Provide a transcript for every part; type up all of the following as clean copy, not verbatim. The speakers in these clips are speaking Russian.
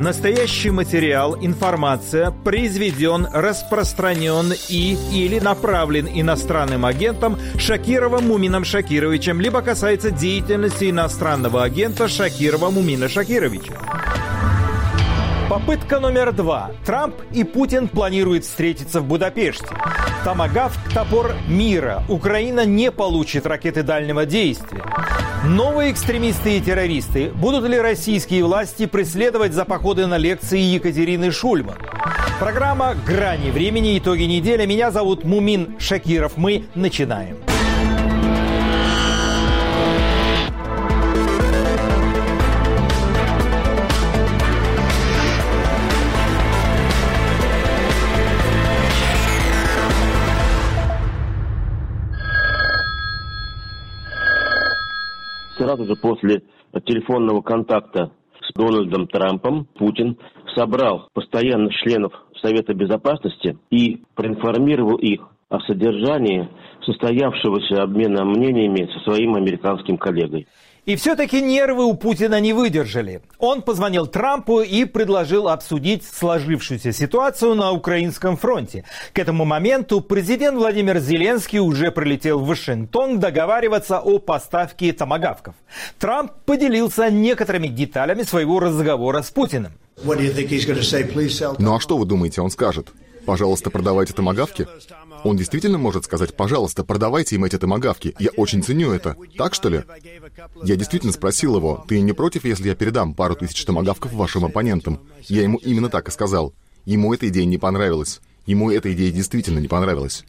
Настоящий материал, информация произведен, распространен или направлен иностранным агентом Шакировым Мумином Шакировичем, либо касается деятельности иностранного агента Шакирова Мумина Шакировича. Попытка номер 2. Трамп и Путин планируют встретиться в Будапеште. Томагавк – топор мира. Украина не получит ракеты дальнего действия. Новые экстремисты и террористы. Будут ли российские власти преследовать за походы на лекции Екатерины Шульман? Программа «Грани времени. Итоги недели». Меня зовут Мумин Шакиров. Мы начинаем. Сразу же после телефонного контакта с Дональдом Трампом Путин собрал постоянных членов Совета Безопасности и проинформировал их о содержании состоявшегося обмена мнениями со своим американским коллегой. И все-таки нервы у Путина не выдержали. Он позвонил Трампу и предложил обсудить сложившуюся ситуацию на украинском фронте. К этому моменту президент Владимир Зеленский уже прилетел в Вашингтон договариваться о поставке томагавков. Трамп поделился некоторыми деталями своего разговора с Путиным. Ну а что вы думаете, он скажет? Пожалуйста, продавайте томагавки? Он действительно может сказать: пожалуйста, продавайте им эти томагавки. Я очень ценю это. Так, что ли? Я действительно спросил его: ты не против, если я передам пару тысяч томагавков вашим оппонентам? Я ему именно так и сказал. Ему эта идея не понравилась. Ему эта идея действительно не понравилась.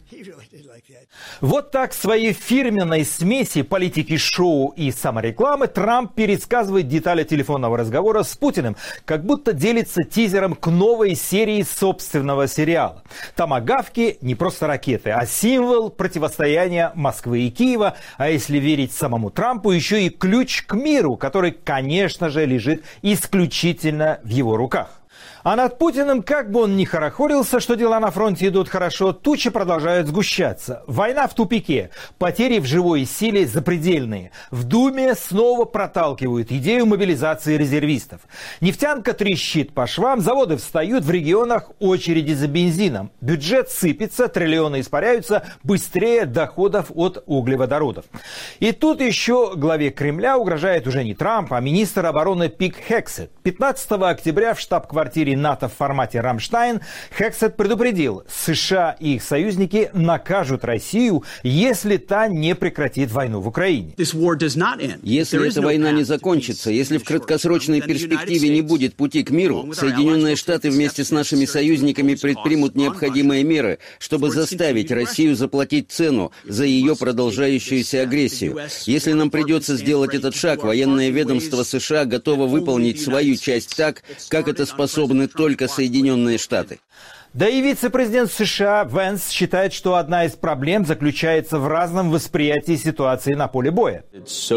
Вот так в своей фирменной смеси политики шоу и саморекламы Трамп пересказывает детали телефонного разговора с Путиным, как будто делится тизером к новой серии собственного сериала. Томагавки не просто ракеты, а символ противостояния Москвы и Киева, а если верить самому Трампу, еще и ключ к миру, который, конечно же, лежит исключительно в его руках. А над Путиным, как бы он ни хорохорился, что дела на фронте идут хорошо, тучи продолжают сгущаться. Война в тупике, потери в живой силе запредельные. В Думе снова проталкивают идею мобилизации резервистов. Нефтянка трещит по швам, заводы встают, в регионах очереди за бензином. Бюджет сыпется, триллионы испаряются быстрее доходов от углеводородов. И тут еще главе Кремля угрожает уже не Трамп, а министр обороны Пит Хексет. 15 октября в штаб-квартире НАТО в формате «Рамштайн» Хексет предупредил: США и их союзники накажут Россию, если та не прекратит войну в Украине. Если эта война не закончится, если в краткосрочной перспективе не будет пути к миру, Соединенные Штаты вместе с нашими союзниками предпримут необходимые меры, чтобы заставить Россию заплатить цену за ее продолжающуюся агрессию. Если нам придется сделать этот шаг, военное ведомство США готово выполнить свою часть так, как это способны только Соединенные Штаты. Да и вице-президент США Венс считает, что одна из проблем заключается в разном восприятии ситуации на поле боя.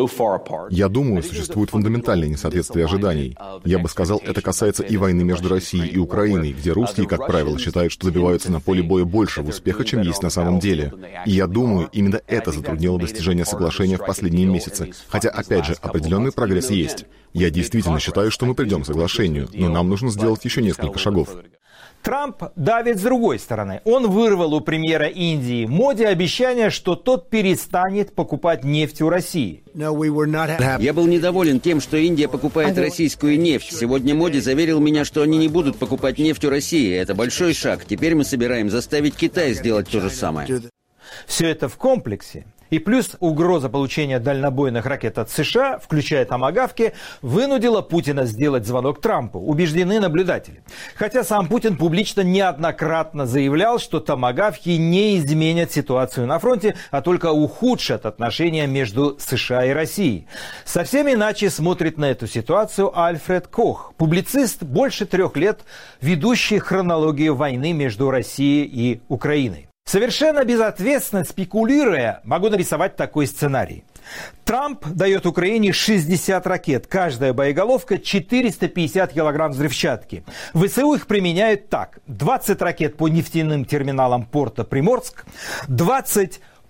Я думаю, существует фундаментальное несоответствие ожиданий. Я бы сказал, это касается и войны между Россией и Украиной, где русские, как правило, считают, что добиваются на поле боя большего успеха, чем есть на самом деле. И я думаю, именно это затруднило достижение соглашения в последние месяцы. Хотя, опять же, определенный прогресс есть. Я действительно считаю, что мы придем к соглашению, но нам нужно сделать еще несколько шагов. Трамп давит с другой стороны. Он вырвал у премьера Индии Моди обещание, что тот перестанет покупать нефть у России. Я был недоволен тем, что Индия покупает российскую нефть. Сегодня Моди заверил меня, что они не будут покупать нефть у России. Это большой шаг. Теперь мы собираем заставить Китай сделать то же самое. Все это в комплексе. И плюс угроза получения дальнобойных ракет от США, включая томагавки, вынудила Путина сделать звонок Трампу, убеждены наблюдатели. Хотя сам Путин публично неоднократно заявлял, что томагавки не изменят ситуацию на фронте, а только ухудшат отношения между США и Россией. Совсем иначе смотрит на эту ситуацию Альфред Кох, публицист, больше 3 лет ведущий хронологию войны между Россией и Украиной. Совершенно безответственно спекулируя, могу нарисовать такой сценарий. Трамп дает Украине 60 ракет, каждая боеголовка 450 килограмм взрывчатки. ВСУ их применяют так: 20 ракет по нефтяным терминалам порта Приморск, 20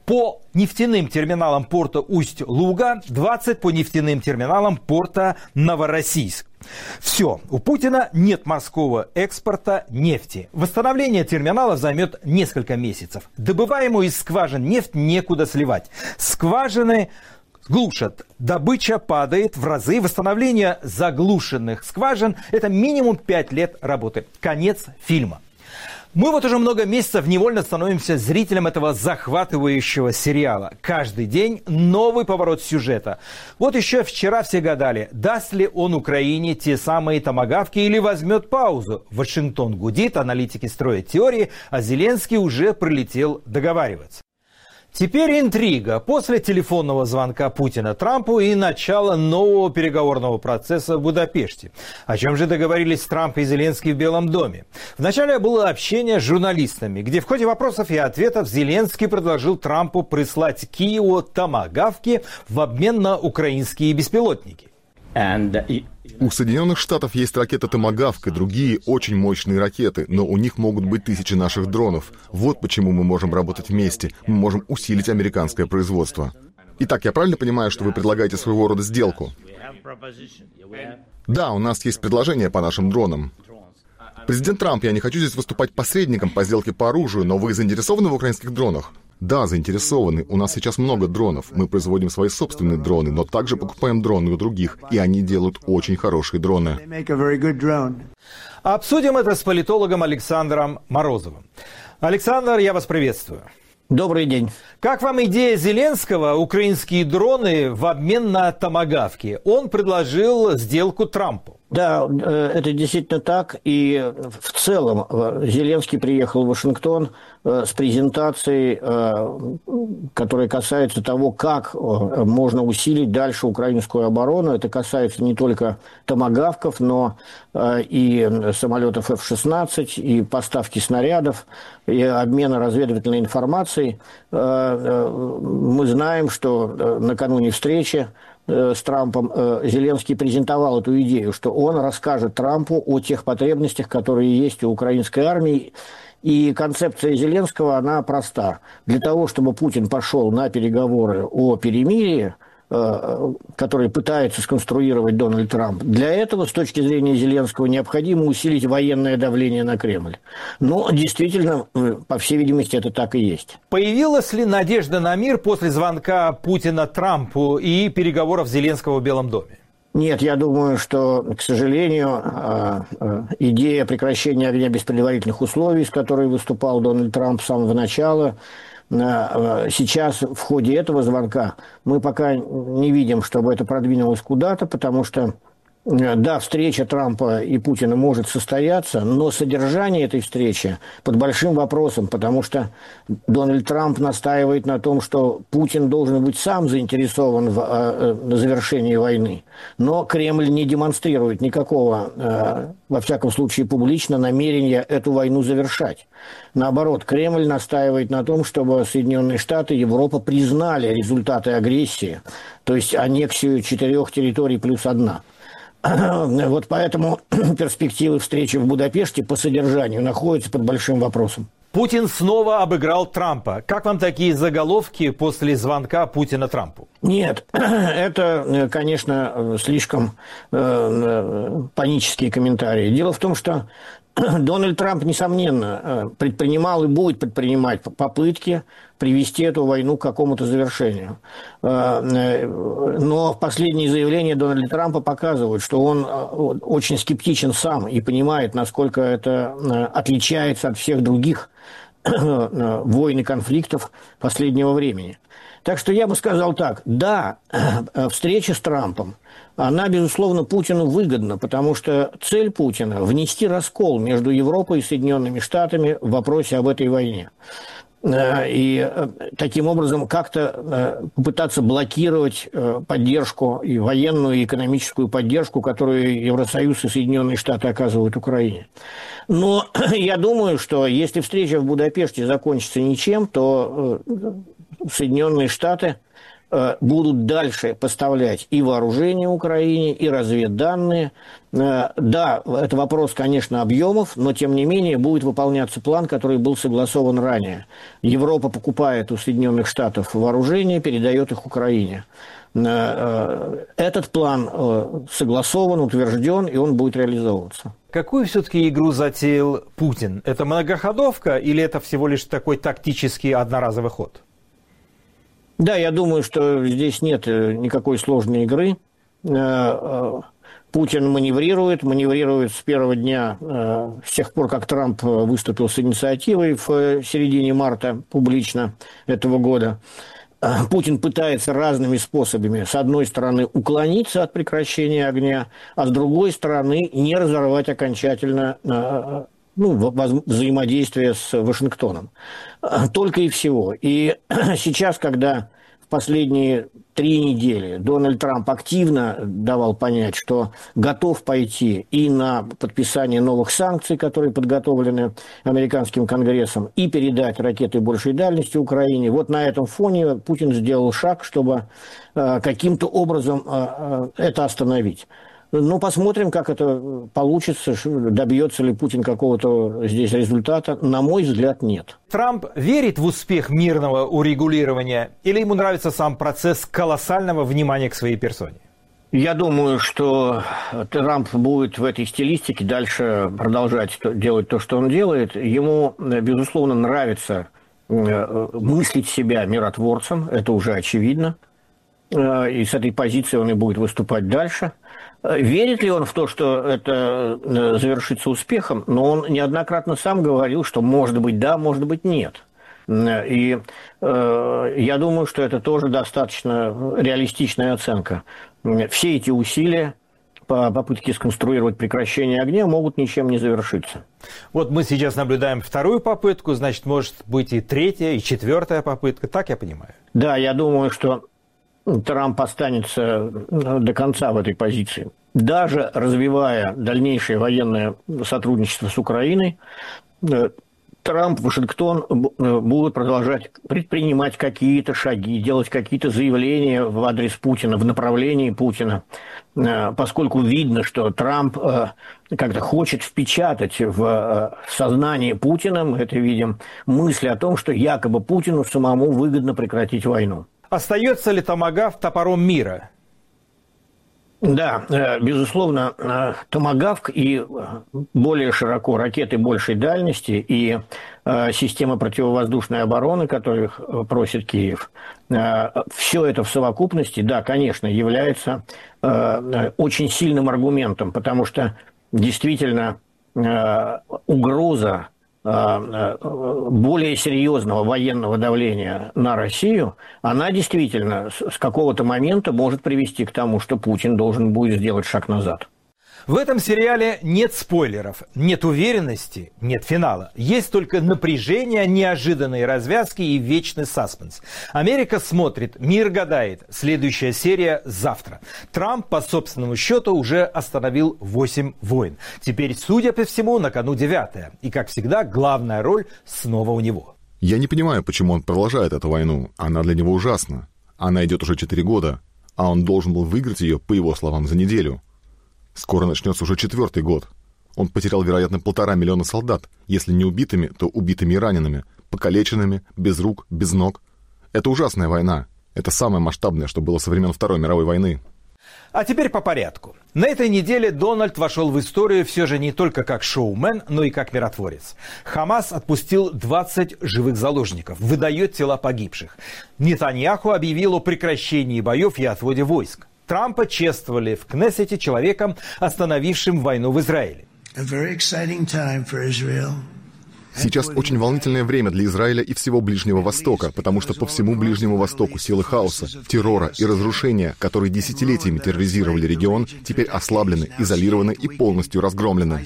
по нефтяным терминалам порта Усть-Луга, 20 по нефтяным терминалам порта Новороссийск. Все, у Путина нет морского экспорта нефти. Восстановление терминалов займет несколько месяцев. Добываемую из скважин нефть некуда сливать. Скважины глушат. Добыча падает в разы. Восстановление заглушенных скважин – это минимум 5 лет работы. Конец фильма. Мы вот уже много месяцев невольно становимся зрителем этого захватывающего сериала. Каждый день новый поворот сюжета. Вот еще вчера все гадали, даст ли он Украине те самые томагавки или возьмет паузу. Вашингтон гудит, аналитики строят теории, а Зеленский уже прилетел договариваться. Теперь интрига. После телефонного звонка Путина Трампу и начала нового переговорного процесса в Будапеште. О чем же договорились Трамп и Зеленский в Белом доме? Вначале было общение с журналистами, где в ходе вопросов и ответов Зеленский предложил Трампу прислать Киеву томагавки в обмен на украинские беспилотники. У Соединенных Штатов есть ракета «Томагавк» и другие очень мощные ракеты, но у них могут быть тысячи наших дронов. Вот почему мы можем работать вместе. Мы можем усилить американское производство. Итак, я правильно понимаю, что вы предлагаете своего рода сделку? Да, у нас есть предложение по нашим дронам. Президент Трамп, я не хочу здесь выступать посредником по сделке по оружию, но вы заинтересованы в украинских дронах? Да, заинтересованы. У нас сейчас много дронов. Мы производим свои собственные дроны, но также покупаем дроны у других, и они делают очень хорошие дроны. Обсудим это с политологом Александром Морозовым. Александр, я вас приветствую. Добрый день. Как вам идея Зеленского, украинские дроны в обмен на томагавки? Он предложил сделку Трампу. Да, это действительно так. И в целом Зеленский приехал в Вашингтон с презентацией, которая касается того, как можно усилить дальше украинскую оборону. Это касается не только томагавков, но и самолетов F-16, и поставки снарядов, и обмена разведывательной информацией. Мы знаем, что накануне встречи с Трампом Зеленский презентовал эту идею, что он расскажет Трампу о тех потребностях, которые есть у украинской армии. И концепция Зеленского, она проста. Для того, чтобы Путин пошел на переговоры о перемирии, которые пытается сконструировать Дональд Трамп, для этого, с точки зрения Зеленского, необходимо усилить военное давление на Кремль. Но действительно, по всей видимости, это так и есть. Появилась ли надежда на мир после звонка Путина Трампу и переговоров Зеленского в Белом доме? Нет, я думаю, что, к сожалению, идея прекращения огня без предварительных условий, с которой выступал Дональд Трамп с самого начала, сейчас в ходе этого звонка мы пока не видим, чтобы это продвинулось куда-то, потому что, да, встреча Трампа и Путина может состояться, но содержание этой встречи под большим вопросом, потому что Дональд Трамп настаивает на том, что Путин должен быть сам заинтересован в завершении войны. Но Кремль не демонстрирует никакого, во всяком случае публично, намерения эту войну завершать. Наоборот, Кремль настаивает на том, чтобы Соединенные Штаты и Европа признали результаты агрессии, то есть аннексию 4 территорий плюс 1. Вот поэтому перспективы встречи в Будапеште по содержанию находятся под большим вопросом. Путин снова обыграл Трампа. Как вам такие заголовки после звонка Путина Трампу? Нет, это, конечно, слишком панические комментарии. Дело в том, что Дональд Трамп, несомненно, предпринимал и будет предпринимать попытки привести эту войну к какому-то завершению. Но последние заявления Дональда Трампа показывают, что он очень скептичен сам и понимает, насколько это отличается от всех других войн и конфликтов последнего времени. Так что я бы сказал так, да, встреча с Трампом, она, безусловно, Путину выгодна, потому что цель Путина – внести раскол между Европой и Соединенными Штатами в вопросе об этой войне. И таким образом как-то попытаться блокировать поддержку, и военную, и экономическую поддержку, которую Евросоюз и Соединенные Штаты оказывают Украине. Но я думаю, что если встреча в Будапеште закончится ничем, то Соединенные Штаты будут дальше поставлять и вооружение Украине, и разведданные. Да, это вопрос, конечно, объемов, но, тем не менее, будет выполняться план, который был согласован ранее. Европа покупает у Соединенных Штатов вооружение, передает их Украине. Этот план согласован, утвержден, и он будет реализовываться. Какую все-таки игру затеял Путин? Это многоходовка или это всего лишь такой тактический одноразовый ход? Да, я думаю, что здесь нет никакой сложной игры. Путин маневрирует с первого дня, с тех пор, как Трамп выступил с инициативой в середине марта публично этого года. Путин пытается разными способами, с одной стороны, уклониться от прекращения огня, а с другой стороны, не разорвать окончательно взаимодействие с Вашингтоном. Только и всего. И сейчас, когда в последние 3 недели Дональд Трамп активно давал понять, что готов пойти и на подписание новых санкций, которые подготовлены американским Конгрессом, и передать ракеты большей дальности Украине, вот на этом фоне Путин сделал шаг, чтобы каким-то образом это остановить. Ну, посмотрим, как это получится, добьется ли Путин какого-то здесь результата. На мой взгляд, нет. Трамп верит в успех мирного урегулирования или ему нравится сам процесс колоссального внимания к своей персоне? Я думаю, что Трамп будет в этой стилистике дальше продолжать делать то, что он делает. Ему, безусловно, нравится мыслить себя миротворцем, это уже очевидно. И с этой позиции он и будет выступать дальше. Верит ли он в то, что это завершится успехом? Но он неоднократно сам говорил, что может быть да, может быть нет. И я думаю, что это тоже достаточно реалистичная оценка. Все эти усилия по попытке сконструировать прекращение огня могут ничем не завершиться. Вот мы сейчас наблюдаем вторую попытку, значит, может быть и третья, и четвертая попытка, так я понимаю? Да, я думаю, что Трамп останется до конца в этой позиции. Даже развивая дальнейшее военное сотрудничество с Украиной, Трамп, Вашингтон будут продолжать предпринимать какие-то шаги, делать какие-то заявления в адрес Путина, в направлении Путина, поскольку видно, что Трамп как-то хочет впечатать в сознание Путина, мы это видим, мысли о том, что якобы Путину самому выгодно прекратить войну. Остается ли томагавк топором мира? Да, безусловно, томагавк и более широко ракеты большей дальности и системы противовоздушной обороны, которых просит Киев, все это в совокупности, да, конечно, является очень сильным аргументом, потому что действительно угроза более серьезного военного давления на Россию, она действительно с какого-то момента может привести к тому, что Путин должен будет сделать шаг назад. В этом сериале нет спойлеров, нет уверенности, нет финала. Есть только напряжение, неожиданные развязки и вечный саспенс. Америка смотрит, мир гадает. Следующая серия завтра. Трамп, по собственному счету, уже остановил 8 войн. Теперь, судя по всему, на кону 9-я. И, как всегда, главная роль снова у него. Я не понимаю, почему он продолжает эту войну. Она для него ужасна. Она идет уже 4 года, а он должен был выиграть ее, по его словам, за неделю. Скоро начнется уже 4-й год. Он потерял, вероятно, 1,5 миллиона солдат. Если не убитыми, то убитыми и ранеными. Покалеченными, без рук, без ног. Это ужасная война. Это самое масштабное, что было со времен Второй мировой войны. А теперь по порядку. На этой неделе Дональд вошел в историю все же не только как шоумен, но и как миротворец. Хамас отпустил 20 живых заложников, выдает тела погибших. Нетаньяху объявил о прекращении боев и отводе войск. Трампа чествовали в Кнессете человеком, остановившим войну в Израиле. Сейчас очень волнительное время для Израиля и всего Ближнего Востока, потому что по всему Ближнему Востоку силы хаоса, террора и разрушения, которые десятилетиями терроризировали регион, теперь ослаблены, изолированы и полностью разгромлены.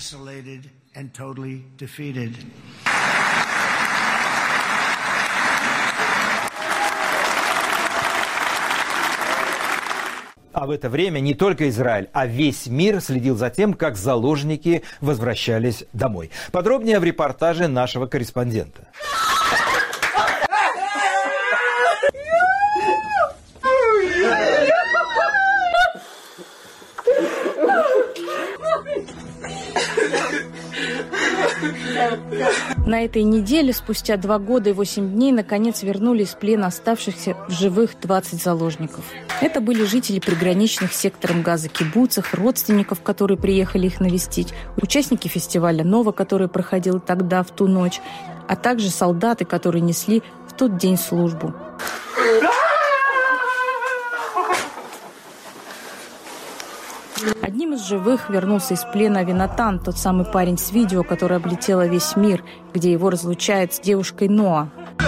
А в это время не только Израиль, а весь мир следил за тем, как заложники возвращались домой. Подробнее в репортаже нашего корреспондента. На этой неделе, спустя 2 года и 8 дней, наконец вернули из плена оставшихся в живых 20 заложников. Это были жители приграничных с сектором Газа кибуцах, родственников, которые приехали их навестить, участники фестиваля «Нова», который проходил тогда, в ту ночь, а также солдаты, которые несли в тот день службу. Одним из живых вернулся из плена Авинатан, тот самый парень с видео, который облетело весь мир, где его разлучают с девушкой Ноа.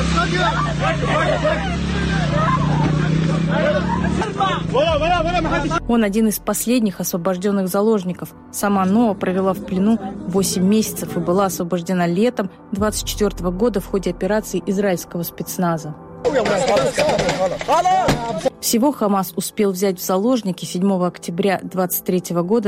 Он один из последних освобожденных заложников. Сама Ноа провела в плену 8 месяцев и была освобождена летом 1924 года в ходе операции израильского спецназа. Всего Хамас успел взять в заложники 7 октября 1923 года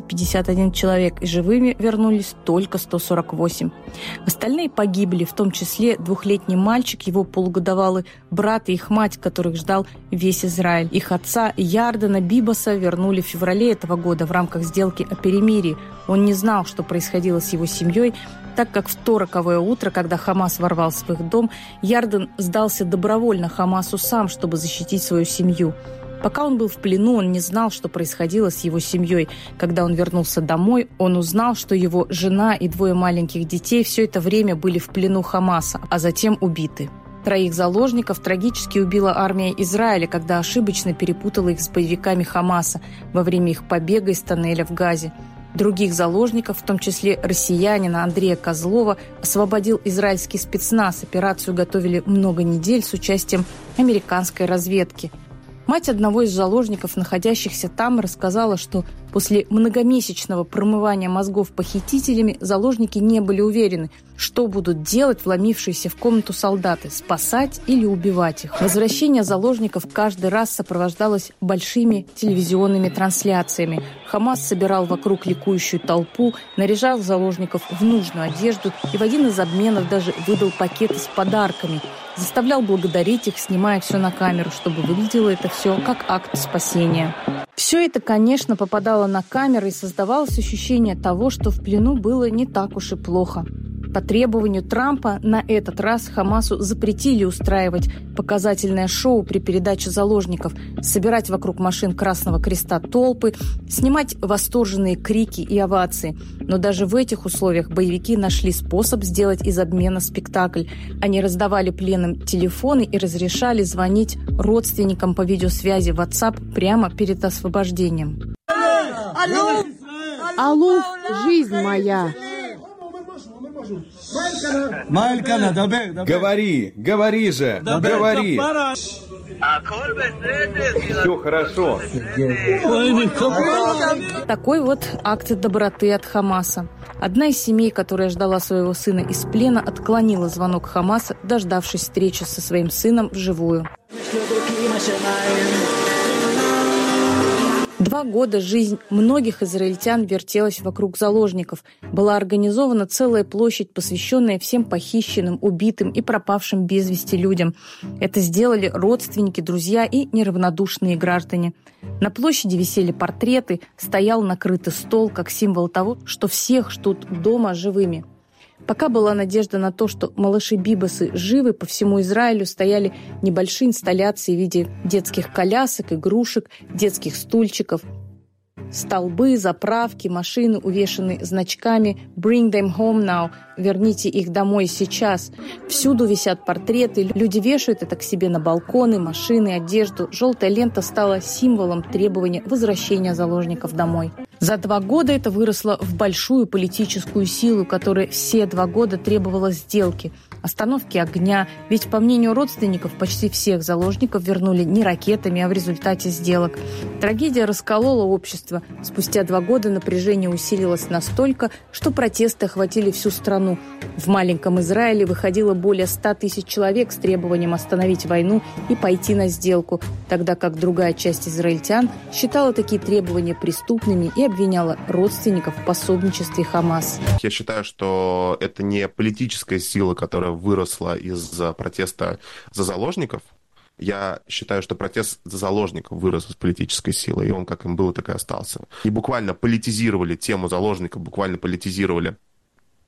251 человек, и живыми вернулись только 148. Остальные погибли, в том числе 2-летний мальчик, его полугодовалый брат и их мать, которых ждал весь Израиль. Их отца Ярдена Бибоса вернули в феврале этого года в рамках сделки о перемирии. Он не знал, что происходило с его семьей, так как в то роковое утро, когда Хамас ворвался в их дом, Ярден сдался добровольно Хамасу сам, чтобы защитить свою семью. Пока он был в плену, он не знал, что происходило с его семьей. Когда он вернулся домой, он узнал, что его жена и 2 маленьких детей все это время были в плену Хамаса, а затем убиты. 3 заложников трагически убила армия Израиля, когда ошибочно перепутала их с боевиками Хамаса во время их побега из тоннеля в Газе. Других заложников, в том числе россиянина Андрея Козлова, освободил израильский спецназ. Операцию готовили много недель с участием американской разведки. Мать одного из заложников, находящихся там, рассказала, что после многомесячного промывания мозгов похитителями заложники не были уверены, что будут делать вломившиеся в комнату солдаты – спасать или убивать их. Возвращение заложников каждый раз сопровождалось большими телевизионными трансляциями. Хамас собирал вокруг ликующую толпу, наряжал заложников в нужную одежду и в один из обменов даже выдал пакеты с подарками. Заставлял благодарить их, снимая все на камеру, чтобы выглядело это все как акт спасения. Все это, конечно, попадало на камеры, и создавалось ощущение того, что в плену было не так уж и плохо. По требованию Трампа на этот раз Хамасу запретили устраивать показательное шоу при передаче заложников, собирать вокруг машин Красного Креста толпы, снимать восторженные крики и овации. Но даже в этих условиях боевики нашли способ сделать из обмена спектакль. Они раздавали пленным телефоны и разрешали звонить родственникам по видеосвязи в WhatsApp прямо перед освобождением. Алло, жизнь моя! Говори же, говори. Все хорошо. Такой вот акт доброты от Хамаса. Одна из семей, которая ждала своего сына из плена, отклонила звонок Хамаса, дождавшись встречи со своим сыном вживую. 2 года жизнь многих израильтян вертелась вокруг заложников. Была организована целая площадь, посвященная всем похищенным, убитым и пропавшим без вести людям. Это сделали родственники, друзья и неравнодушные граждане. На площади висели портреты, стоял накрытый стол, как символ того, что всех ждут дома живыми. Пока была надежда на то, что малыши-бибосы живы, по всему Израилю стояли небольшие инсталляции в виде детских колясок, игрушек, детских стульчиков. Столбы, заправки, машины, увешанные значками «Bring them home now» – «Верните их домой сейчас». Всюду висят портреты, люди вешают это к себе на балконы, машины, одежду. Желтая лента стала символом требования возвращения заложников домой. За 2 года это выросло в большую политическую силу, которая все 2 года требовала сделки, остановки огня, ведь, по мнению родственников, почти всех заложников вернули не ракетами, а в результате сделок. Трагедия расколола общество. Спустя 2 года напряжение усилилось настолько, что протесты охватили всю страну. В маленьком Израиле выходило более 100 тысяч человек с требованием остановить войну и пойти на сделку, тогда как другая часть израильтян считала такие требования преступными и обвиняла родственников в пособничестве Хамас. Я считаю, что это не политическая сила, которая выросла из протеста за заложников. Я считаю, что протест за заложников вырос из политической силы, и он как им был, так и остался. И буквально политизировали тему заложников, буквально политизировали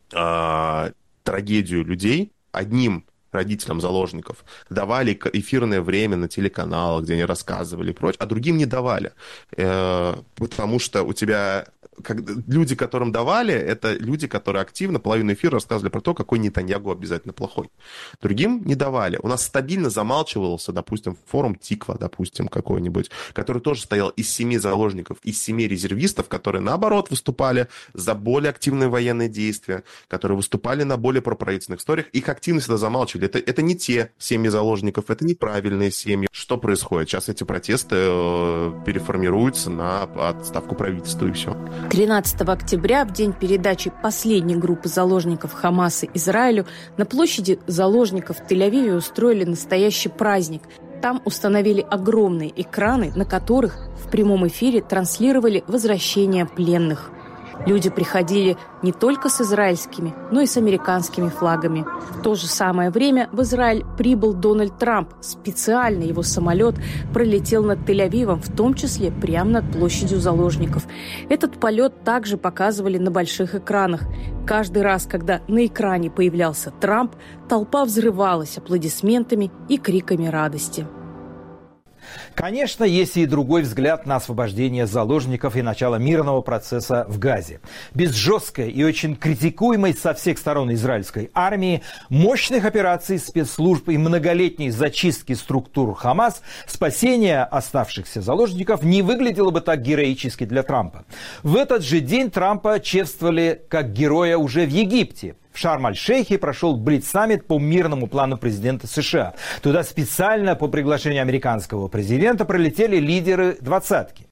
трагедию людей одним родителям заложников давали эфирное время на телеканалах, где они рассказывали и прочее, а другим не давали. Потому что у тебя... Люди, которым давали, это люди, которые активно половину эфира рассказывали про то, какой Нетаньягу обязательно плохой. Другим не давали. У нас стабильно замалчивался, допустим, форум Тиква, допустим, какой-нибудь, который тоже стоял из 7 заложников, из 7 резервистов, которые, наоборот, выступали за более активные военные действия, которые выступали на более проправительственных историях. Их активно всегда замалчивали. Это не те семьи заложников, это неправильные семьи. Что происходит? Сейчас эти протесты переформируются на отставку правительства, и все. 13 октября, в день передачи последней группы заложников Хамаса Израилю, на площади заложников в Тель-Авиве устроили настоящий праздник. Там установили огромные экраны, на которых в прямом эфире транслировали возвращение пленных. Люди приходили не только с израильскими, но и с американскими флагами. В то же самое время в Израиль прибыл Дональд Трамп. Специально его самолет пролетел над Тель-Авивом, в том числе прямо над площадью заложников. Этот полет также показывали на больших экранах. Каждый раз, когда на экране появлялся Трамп, толпа взрывалась аплодисментами и криками радости. Конечно, есть и другой взгляд на освобождение заложников и начало мирного процесса в Газе. Без жесткой и очень критикуемой со всех сторон израильской армии, мощных операций спецслужб и многолетней зачистки структур Хамас, спасение оставшихся заложников не выглядело бы так героически для Трампа. В этот же день Трампа чествовали как героя уже в Египте. В Шарм-аль-Шейхе прошел блиц-саммит по мирному плану президента США. Туда специально по приглашению американского президента прилетели лидеры двадцатки.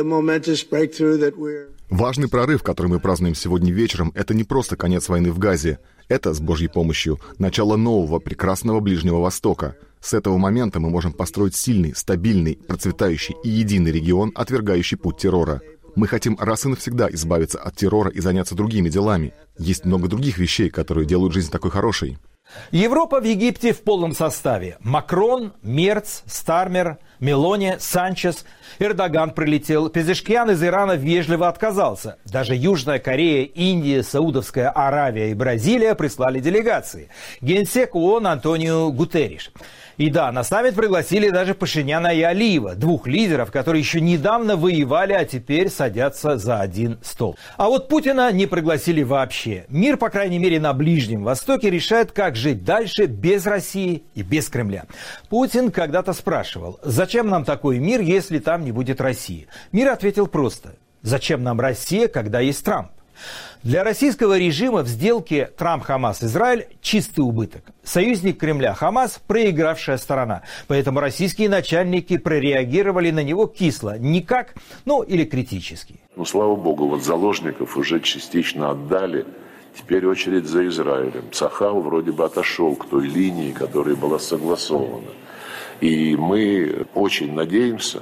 Важный прорыв, который мы празднуем сегодня вечером, это не просто конец войны в Газе. Это, с Божьей помощью, начало нового, прекрасного Ближнего Востока. С этого момента мы можем построить сильный, стабильный, процветающий и единый регион, отвергающий путь террора. Мы хотим раз и навсегда избавиться от террора и заняться другими делами. Есть много других вещей, которые делают жизнь такой хорошей. Европа в Египте в полном составе. Макрон, Мерц, Стармер, Мелони, Санчес. Эрдоган прилетел. Пезешкиан из Ирана вежливо отказался. Даже Южная Корея, Индия, Саудовская Аравия и Бразилия прислали делегации. Генсек ООН Антонио Гутерриш. И да, на саммит пригласили даже Пашиняна и Алиева, двух лидеров, которые еще недавно воевали, а теперь садятся за один стол. А вот Путина не пригласили вообще. Мир, по крайней мере, на Ближнем Востоке решает, как жить дальше без России и без Кремля. Путин когда-то спрашивал, зачем нам такой мир, если там не будет России? Мир ответил просто, зачем нам Россия, когда есть Трамп? Для российского режима в сделке Трамп-Хамас-Израиль чистый убыток. Союзник Кремля Хамас – проигравшая сторона. Поэтому российские начальники прореагировали на него кисло. Никак, или критически. Слава богу, вот заложников уже частично отдали. Теперь очередь за Израилем. Цахал вроде бы отошел к той линии, которая была согласована. И мы очень надеемся,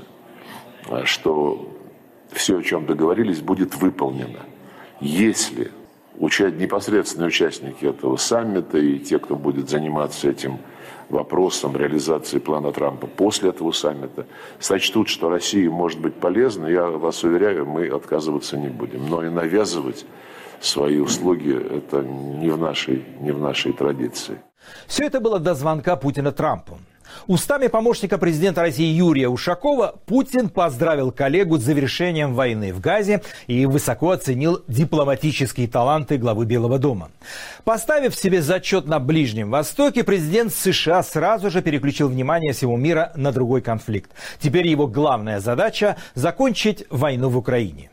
что все, о чем договорились, будет выполнено. Если непосредственные участники этого саммита и те, кто будет заниматься этим вопросом реализации плана Трампа после этого саммита, сочтут, что Россия может быть полезна, я вас уверяю, мы отказываться не будем. Но и навязывать свои услуги – это не в нашей традиции. Все это было до звонка Путина Трампу. Устами помощника президента России Юрия Ушакова Путин поздравил коллегу с завершением войны в Газе и высоко оценил дипломатические таланты главы Белого дома. Поставив себе зачет на Ближнем Востоке, президент США сразу же переключил внимание всего мира на другой конфликт. Теперь его главная задача – закончить войну в Украине.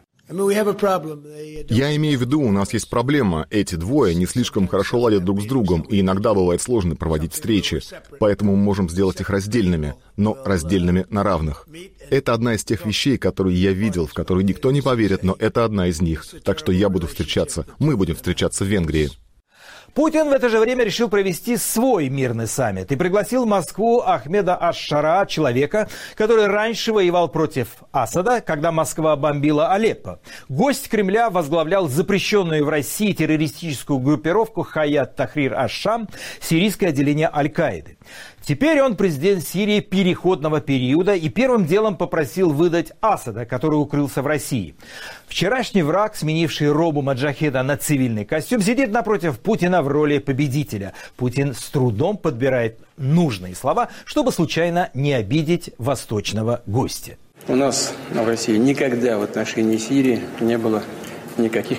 Я имею в виду, у нас есть проблема. Эти двое не слишком хорошо ладят друг с другом, и иногда бывает сложно проводить встречи. Поэтому мы можем сделать их раздельными, но раздельными на равных. Это одна из тех вещей, которые я видел, в которые никто не поверит, но это одна из них. Так что мы будем встречаться в Венгрии. Путин в это же время решил провести свой мирный саммит и пригласил в Москву Ахмеда аш-Шара, человека, который раньше воевал против Асада, когда Москва бомбила Алеппо. Гость Кремля возглавлял запрещенную в России террористическую группировку Хаят Тахрир аш-Шам, сирийское отделение Аль-Каиды. Теперь он президент Сирии переходного периода и первым делом попросил выдать Асада, который укрылся в России. Вчерашний враг, сменивший робу маджахеда на цивильный костюм, сидит напротив Путина в роли победителя. Путин с трудом подбирает нужные слова, чтобы случайно не обидеть восточного гостя. У нас в России никогда в отношении Сирии не было никаких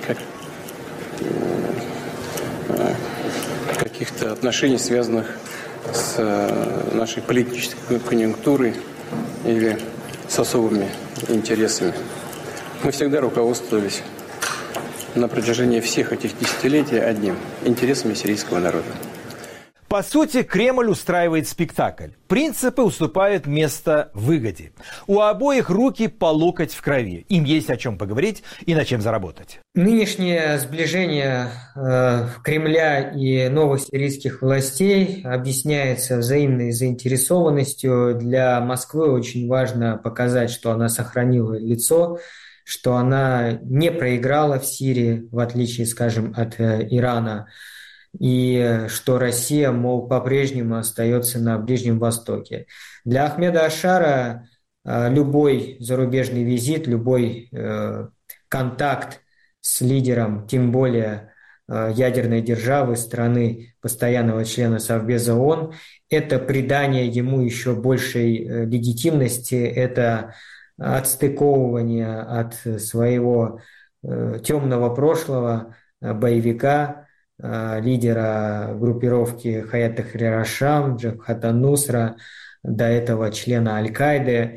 каких-то отношений, связанных с нашей политической конъюнктурой или с особыми интересами. Мы всегда руководствовались на протяжении всех этих десятилетий одним – интересами сирийского народа. По сути, Кремль устраивает спектакль. Принципы уступают место выгоде. У обоих руки по локоть в крови. Им есть о чем поговорить и на чем заработать. Нынешнее сближение Кремля и новых сирийских властей объясняется взаимной заинтересованностью. Для Москвы очень важно показать, что она сохранила лицо, что она не проиграла в Сирии, в отличие, скажем, от Ирана, и что Россия, мол, по-прежнему остается на Ближнем Востоке. Для Ахмеда Ашара любой зарубежный визит, любой контакт с лидером, тем более ядерной державы, страны постоянного члена Совбеза ООН, это придание ему еще большей легитимности, это отстыковывание от своего темного прошлого боевика, лидера группировки Хаят Тахрир аш-Шам, Джабхат ан-Нусра, до этого члена Аль-Каиды.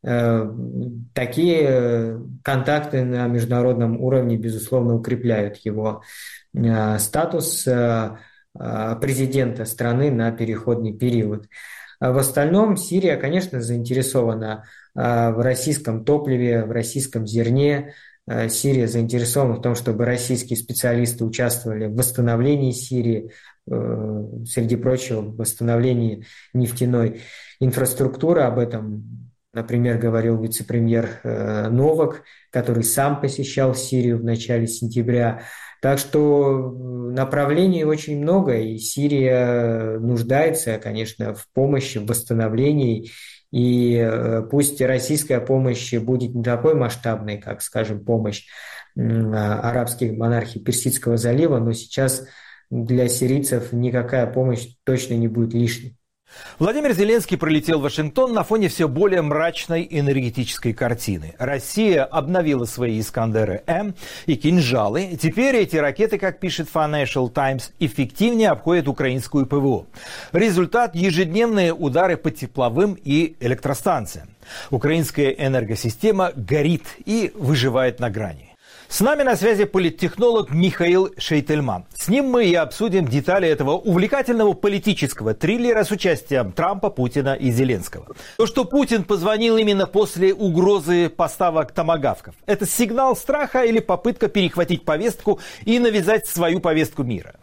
Такие контакты на международном уровне, безусловно, укрепляют его статус президента страны на переходный период. В остальном Сирия, конечно, заинтересована в российском топливе, в российском зерне. Сирия заинтересована в том, чтобы российские специалисты участвовали в восстановлении Сирии, среди прочего, в восстановлении нефтяной инфраструктуры. Об этом, например, говорил вице-премьер Новак, который сам посещал Сирию в начале сентября. Так что направлений очень много, и Сирия нуждается, конечно, в помощи, в восстановлении. И пусть российская помощь будет не такой масштабной, как, скажем, помощь арабских монархий Персидского залива, но сейчас для сирийцев никакая помощь точно не будет лишней. Владимир Зеленский прилетел в Вашингтон на фоне все более мрачной энергетической картины. Россия обновила свои «Искандеры-М» и «Кинжалы». Теперь эти ракеты, как пишет Financial Times, эффективнее обходят украинскую ПВО. Результат – ежедневные удары по тепловым и электростанциям. Украинская энергосистема горит и выживает на грани. С нами на связи политтехнолог Михаил Шейтельман. С ним мы и обсудим детали этого увлекательного политического триллера с участием Трампа, Путина и Зеленского. То, что Путин позвонил именно после угрозы поставок томагавков, это сигнал страха или попытка перехватить повестку и навязать свою повестку мира?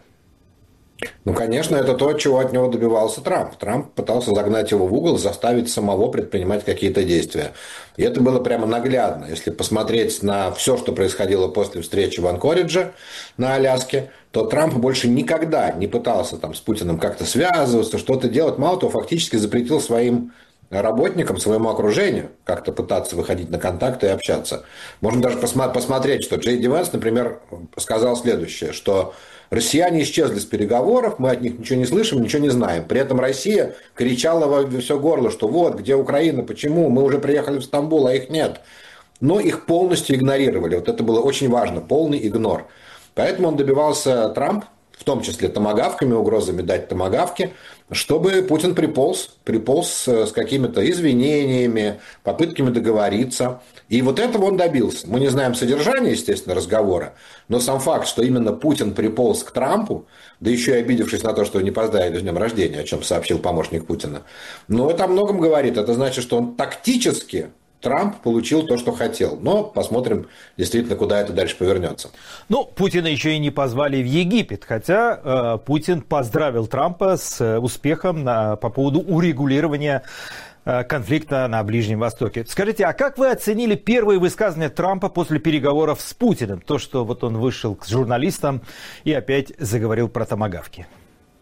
Ну, конечно, это то, чего от него добивался Трамп. Трамп пытался загнать его в угол, заставить самого предпринимать какие-то действия. И это было прямо наглядно. Если посмотреть на все, что происходило после встречи в Анкоридже на Аляске, то Трамп больше никогда не пытался там с Путиным как-то связываться, что-то делать. Мало того, фактически запретил своим работникам, своему окружению как-то пытаться выходить на контакты и общаться. Можно даже посмотреть, что Джей Ди Венс, например, сказал следующее, что россияне исчезли с переговоров, мы от них ничего не слышим, ничего не знаем. При этом Россия кричала во все горло, что вот, где Украина, почему, мы уже приехали в Стамбул, а их нет. Но их полностью игнорировали. Вот это было очень важно, полный игнор. Поэтому он добивался, Трамп, в том числе томагавками, угрозами дать томагавки, чтобы Путин приполз с какими-то извинениями, попытками договориться. И вот этого он добился. Мы не знаем содержания, естественно, разговора, но сам факт, что именно Путин приполз к Трампу, да еще и обидевшись на то, что не поздравили с днем рождения, о чем сообщил помощник Путина, ну, это о многом говорит. Это значит, что он тактически, Трамп получил то, что хотел. Но посмотрим, действительно, куда это дальше повернется. Ну, Путина еще и не позвали в Египет, хотя Путин поздравил Трампа с успехом по поводу урегулирования конфликта на Ближнем Востоке. Скажите, а как вы оценили первые высказывания Трампа после переговоров с Путиным? То, что вот он вышел к журналистам и опять заговорил про томагавки.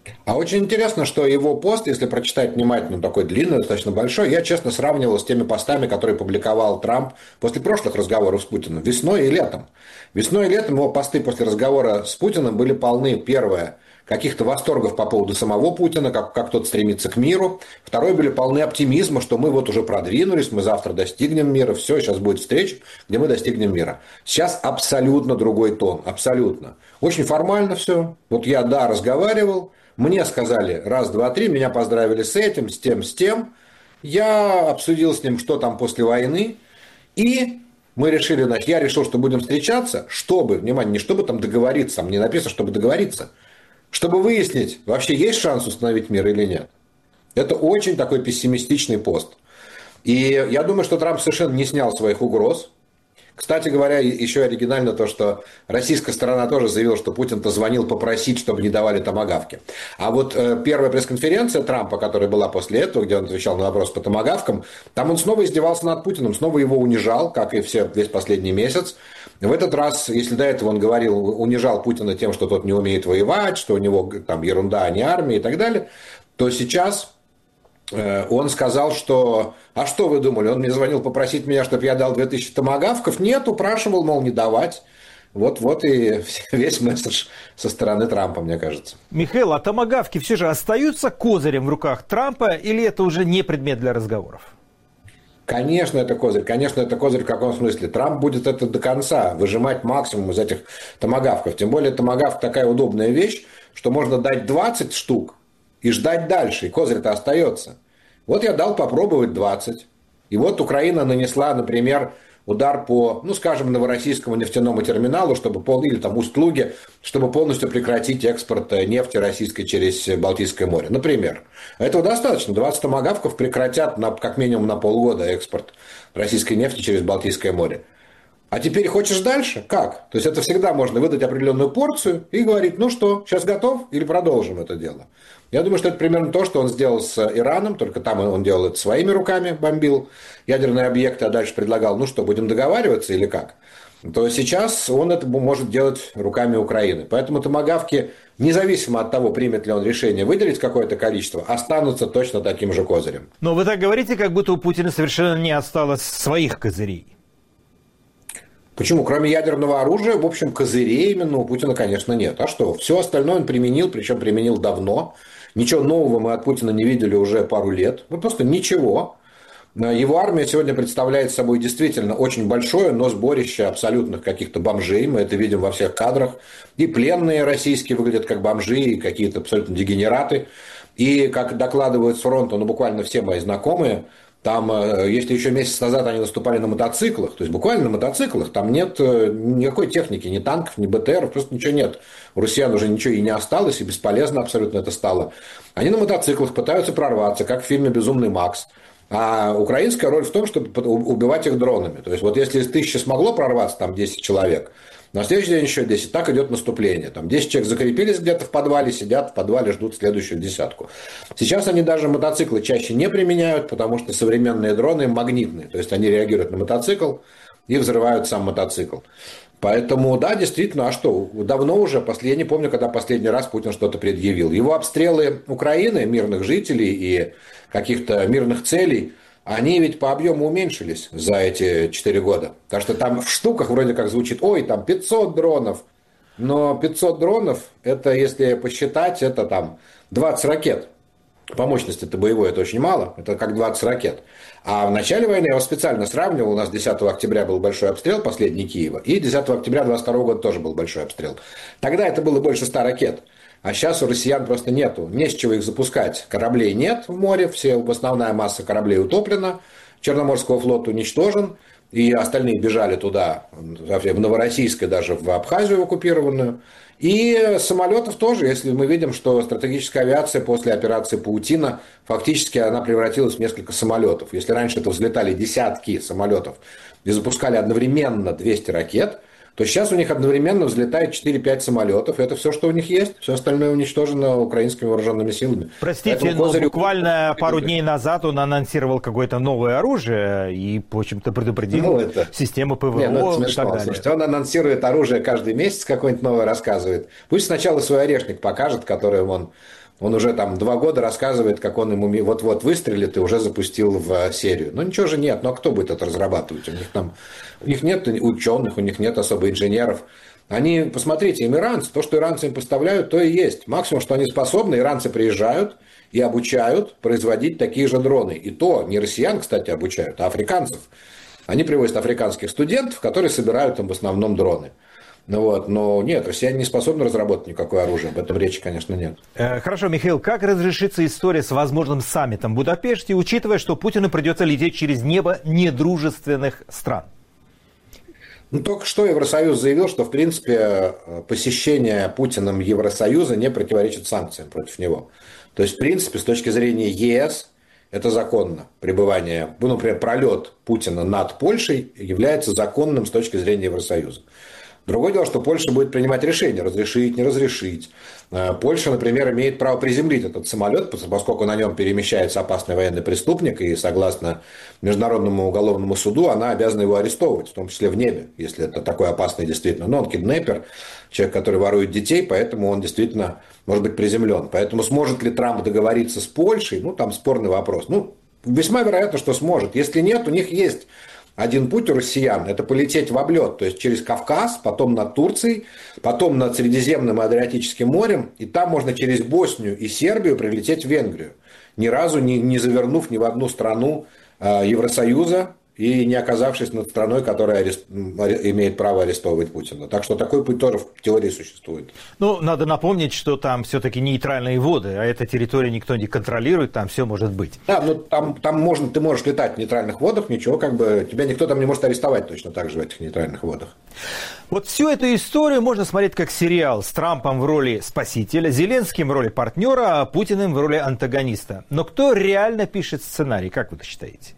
А очень интересно, что его пост, если прочитать внимательно, такой длинный, достаточно большой, я честно сравнивал с теми постами, которые публиковал Трамп после прошлых разговоров с Путиным, весной и летом. Весной и летом его посты после разговора с Путиным были полны, первое, каких-то восторгов по поводу самого Путина, как тот стремится к миру. Второе, были полны оптимизма, что мы вот уже продвинулись, мы завтра достигнем мира, все, сейчас будет встреча, где мы достигнем мира. Сейчас абсолютно другой тон, абсолютно. Очень формально все. Вот я, разговаривал, мне сказали раз, два, три, меня поздравили с этим, с тем, с тем. Я обсудил с ним, что там после войны, и мы решили, значит, я решил, что будем встречаться, чтобы, внимание, не чтобы там договориться, там не написано, чтобы договориться, чтобы выяснить, вообще есть шанс установить мир или нет. Это очень такой пессимистичный пост. И я думаю, что Трамп совершенно не снял своих угроз. Кстати говоря, еще оригинально то, что российская сторона тоже заявила, что Путин-то звонил попросить, чтобы не давали томагавки. А вот первая пресс-конференция Трампа, которая была после этого, где он отвечал на вопрос по томагавкам, там он снова издевался над Путиным, снова его унижал, как и весь последний месяц. В этот раз, если до этого он говорил, унижал Путина тем, что тот не умеет воевать, что у него там ерунда, а не армия и так далее, то сейчас он сказал, что «А что вы думали? Он мне звонил попросить меня, чтобы я дал 2000 томагавков?» Нет, упрашивал, мол, не давать. Вот и весь месседж со стороны Трампа, мне кажется. Михаил, а томагавки все же остаются козырем в руках Трампа или это уже не предмет для разговоров? Конечно, это козырь. Конечно, это козырь в каком смысле? Трамп будет это до конца выжимать максимум из этих томагавков. Тем более томагавк такая удобная вещь, что можно дать 20 штук и ждать дальше, и козырь-то остается. Вот я дал попробовать 20. И вот Украина нанесла, например, удар по, скажем, Новороссийскому нефтяному терминалу, или там Усть-Луге, чтобы полностью прекратить экспорт нефти российской через Балтийское море. Например. Этого достаточно. 20 томагавков прекратят как минимум на полгода экспорт российской нефти через Балтийское море. А теперь хочешь дальше? Как? То есть это всегда можно выдать определенную порцию и говорить, ну что, сейчас готов или продолжим это дело? Я думаю, что это примерно то, что он сделал с Ираном, только там он делал это своими руками, бомбил ядерные объекты, а дальше предлагал, будем договариваться или как? То сейчас он это может делать руками Украины. Поэтому томагавки, независимо от того, примет ли он решение выделить какое-то количество, останутся точно таким же козырем. Но вы так говорите, как будто у Путина совершенно не осталось своих козырей. Почему? Кроме ядерного оружия, в общем, козырей именно у Путина, конечно, нет. А что? Все остальное он применил, причем применил давно. Ничего нового мы от Путина не видели уже пару лет. Просто ничего. Его армия сегодня представляет собой действительно очень большое, но сборище абсолютных каких-то бомжей. Мы это видим во всех кадрах. И пленные российские выглядят как бомжи, и какие-то абсолютно дегенераты. И, как докладывают с фронта, буквально все мои знакомые, там, если еще месяц назад они наступали на мотоциклах, то есть буквально на мотоциклах, там нет никакой техники, ни танков, ни БТРов, просто ничего нет. У россиян уже ничего и не осталось, и бесполезно абсолютно это стало. Они на мотоциклах пытаются прорваться, как в фильме «Безумный Макс». А украинская роль в том, чтобы убивать их дронами. То есть, вот если из 1000 смогло прорваться, там 10 человек, на следующий день еще 10, так идет наступление. Там 10 человек закрепились где-то в подвале, сидят в подвале, ждут следующую десятку. Сейчас они даже мотоциклы чаще не применяют, потому что современные дроны магнитные. То есть, они реагируют на мотоцикл и взрывают сам мотоцикл. Поэтому, да, действительно, а что? Давно уже, я не помню, когда последний раз Путин что-то предъявил. Его обстрелы Украины, мирных жителей и каких-то мирных целей, они ведь по объему уменьшились за эти 4 года. Так что там в штуках вроде как звучит, там 500 дронов. Но 500 дронов, это, если посчитать, это там 20 ракет. По мощности это боевой, это очень мало, это как 20 ракет. А в начале войны я его специально сравнивал, у нас 10 октября был большой обстрел, последний Киева, и 10 октября 22 года тоже был большой обстрел. Тогда это было больше 100 ракет. А сейчас у россиян просто нету, не с чего их запускать. Кораблей нет в море, основная масса кораблей утоплена, Черноморского флота уничтожен, и остальные бежали туда, в Новороссийск и даже в Абхазию оккупированную. И самолетов тоже, если мы видим, что стратегическая авиация после операции «Паутина» фактически она превратилась в несколько самолетов. Если раньше это взлетали десятки самолетов и запускали одновременно 200 ракет, то сейчас у них одновременно взлетает 4-5 самолетов. Это все, что у них есть. Все остальное уничтожено украинскими вооруженными силами. Простите, но буквально пару дней назад он анонсировал какое-то новое оружие и, в общем-то, предупредил систему ПВО это смешно, и так далее. Слушайте, он анонсирует оружие каждый месяц, какое-нибудь новое рассказывает. Пусть сначала свой орешник покажет, которым он Он уже там 2 года рассказывает, как он ему вот-вот выстрелит и уже запустил в серию. Ну ничего же нет, ну а кто будет это разрабатывать? У них нет ученых, у них нет особо инженеров. Они, посмотрите, им иранцы, то, что иранцы им поставляют, то и есть. Максимум, что они способны, иранцы приезжают и обучают производить такие же дроны. И то не россиян, кстати, обучают, а африканцев. Они привозят африканских студентов, которые собирают там в основном дроны. Ну вот, но нет, россияне не способны разработать никакое оружие, об этом речи, конечно, нет. Хорошо, Михаил, как разрешится история с возможным саммитом в Будапеште, учитывая, что Путину придется лететь через небо недружественных стран? Ну, только что Евросоюз заявил, что, в принципе, посещение Путиным Евросоюза не противоречит санкциям против него. То есть, в принципе, с точки зрения ЕС, это законно. Пребывание, ну, например, пролет Путина над Польшей является законным с точки зрения Евросоюза. Другое дело, что Польша будет принимать решение, разрешить, не разрешить. Польша, например, имеет право приземлить этот самолет, поскольку на нем перемещается опасный военный преступник, и согласно Международному уголовному суду она обязана его арестовывать, в том числе в небе, если это такой опасный действительно. Но он киднепер, человек, который ворует детей, поэтому он действительно может быть приземлен. Поэтому сможет ли Трамп договориться с Польшей, ну, там спорный вопрос. Ну, весьма вероятно, что сможет. Если нет, у них есть один путь у россиян – это полететь в облет, то есть через Кавказ, потом над Турцией, потом над Средиземным и Адриатическим морем, и там можно через Боснию и Сербию прилететь в Венгрию, ни разу не завернув ни в одну страну Евросоюза и не оказавшись над страной, которая имеет право арестовывать Путина. Так что такой путь тоже в теории существует. Ну, надо напомнить, что там все-таки нейтральные воды, а эта территория никто не контролирует, там все может быть. Да, ну там ты можешь летать в нейтральных водах, ничего, как бы тебя никто там не может арестовать точно так же в этих нейтральных водах. Вот всю эту историю можно смотреть как сериал с Трампом в роли спасителя, Зеленским в роли партнера, а Путиным в роли антагониста. Но кто реально пишет сценарий, как вы считаете?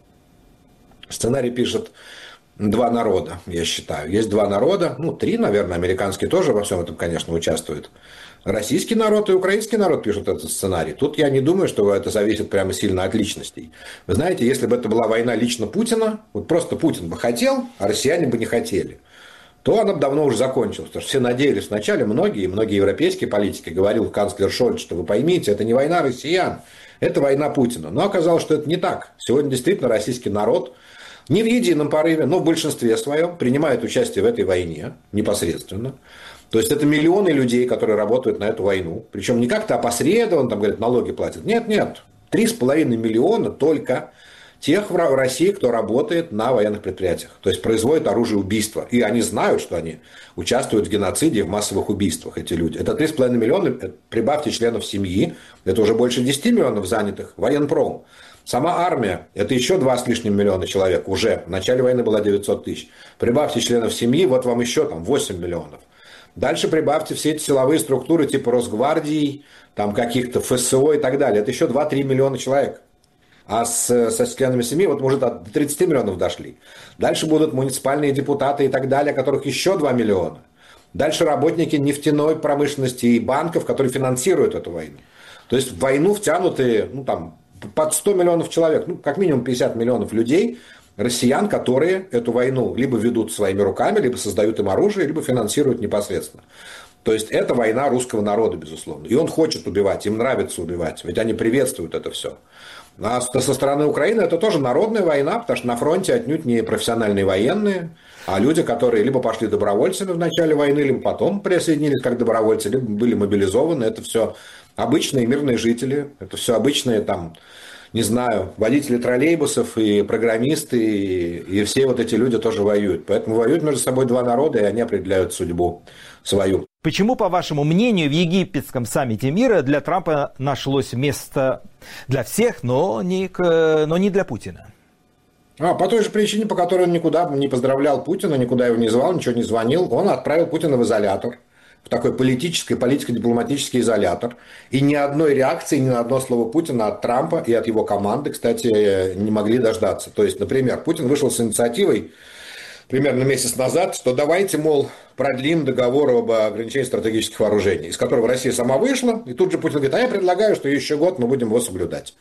Сценарий пишет 2 народа, я считаю. Есть 2 народа, 3, наверное, американский тоже во всем этом, конечно, участвует. Российский народ и украинский народ пишут этот сценарий. Тут я не думаю, что это зависит прямо сильно от личностей. Вы знаете, если бы это была война лично Путина, вот просто Путин бы хотел, а россияне бы не хотели, то она бы давно уже закончилась. Потому что все надеялись вначале, многие европейские политики, говорил канцлер Шольц, что вы поймите, это не война россиян, это война Путина. Но оказалось, что это не так. Сегодня действительно российский народ не в едином порыве, но в большинстве своем принимает участие в этой войне непосредственно. То есть это миллионы людей, которые работают на эту войну. Причем не как-то опосредованно, там говорят, налоги платят. Нет. 3,5 миллиона только тех в России, кто работает на военных предприятиях. То есть производит оружие убийства. И они знают, что они участвуют в геноциде и в массовых убийствах, эти люди. Это 3,5 миллиона, прибавьте членов семьи, это уже больше 10 миллионов занятых военпром. Сама армия, это еще 2 с лишним миллиона человек уже. В начале войны было 900 тысяч. Прибавьте членов семьи, вот вам еще там 8 миллионов. Дальше прибавьте все эти силовые структуры типа Росгвардии, там каких-то ФСО и так далее. Это еще 2-3 миллиона человек. А со членами семьи вот может до 30 миллионов дошли. Дальше будут муниципальные депутаты и так далее, которых еще 2 миллиона. Дальше работники нефтяной промышленности и банков, которые финансируют эту войну. То есть в войну втянуты, под 100 миллионов человек, как минимум 50 миллионов людей, россиян, которые эту войну либо ведут своими руками, либо создают им оружие, либо финансируют непосредственно. То есть это война русского народа, безусловно. И он хочет убивать, им нравится убивать, ведь они приветствуют это все. А со стороны Украины это тоже народная война, потому что на фронте отнюдь не профессиональные военные, а люди, которые либо пошли добровольцами в начале войны, либо потом присоединились как добровольцы, либо были мобилизованы. Это все обычные мирные жители, это все обычные водители троллейбусов и программисты, и все вот эти люди тоже воюют. Поэтому воюют между собой 2 народа, и они определяют судьбу свою. Почему, по вашему мнению, в египетском саммите мира для Трампа нашлось место для всех, но не для Путина? По той же причине, по которой он никуда не поздравлял Путина, никуда его не звал, ничего не звонил. Он отправил Путина в изолятор, в такой политико-дипломатический изолятор. И ни одной реакции, ни на одно слово Путина от Трампа и от его команды, кстати, не могли дождаться. То есть, например, Путин вышел с инициативой примерно месяц назад, что давайте, мол, продлим договор об ограничении стратегических вооружений, из которого Россия сама вышла. И тут же Путин говорит, я предлагаю, что еще год мы будем его соблюдать.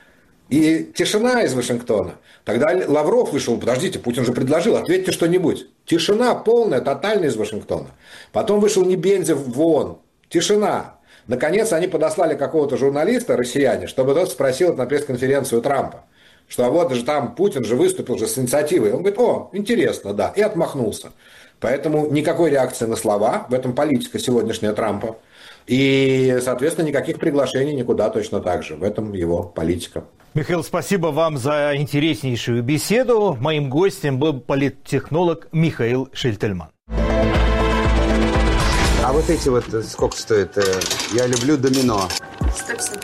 И тишина из Вашингтона. Тогда Лавров вышел, подождите, Путин же предложил, ответьте что-нибудь. Тишина полная, тотальная из Вашингтона. Потом вышел Небензев в ООН. Тишина. Наконец, они подослали какого-то журналиста, россияне, чтобы тот спросил на пресс-конференцию Трампа, что а вот же там Путин же выступил же с инициативой. Он говорит, о, интересно, да, и отмахнулся. Поэтому никакой реакции на слова, в этом политика сегодняшняя Трампа. И, соответственно, никаких приглашений никуда точно так же. В этом его политика. Михаил, спасибо вам за интереснейшую беседу. Моим гостем был политтехнолог Михаил Шильтельман. А вот эти вот сколько стоит? Я люблю домино. 150.